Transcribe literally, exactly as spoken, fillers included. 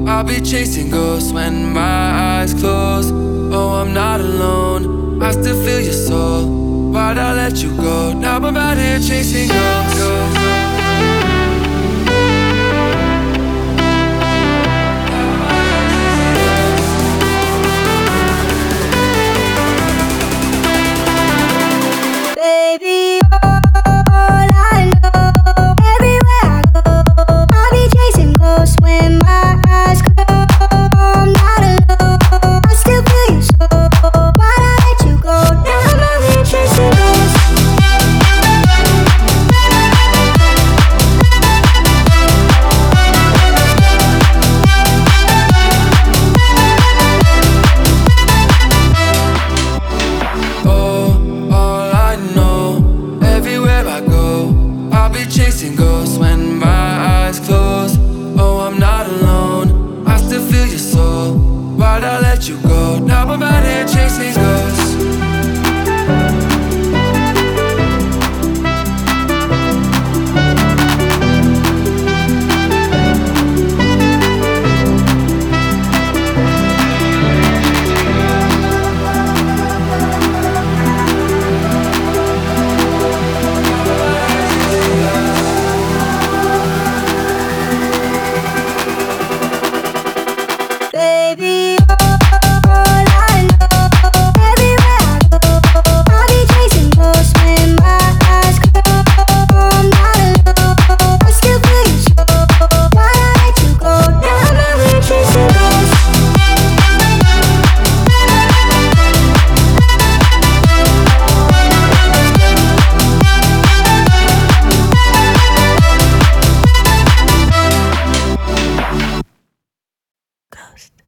I'll be chasing ghosts when my eyes close. Oh, I'm not alone, I still feel your soul. Why'd I let you go? Now I'm out here chasing ghosts. Baby, all I know, everywhere I go, I'll be chasing ghosts when my eyes close. I'm not alone, I still feel your soul. Why'd I let you go? Now I'm out here chasing ghosts. Oh, all I know, everywhere I go, I'll be chasing ghosts when my eyes close. Oh, I'm not alone, I still feel your soul. Why'd I let you go? Now I'm out here chasing ghosts. Baby, all I know, everywhere I go, I'll be chasing ghosts when my eyes close. I'm not alone, I still feel your soul. Why'd I let you go? Now I'm out here chasing ghosts. Ghost.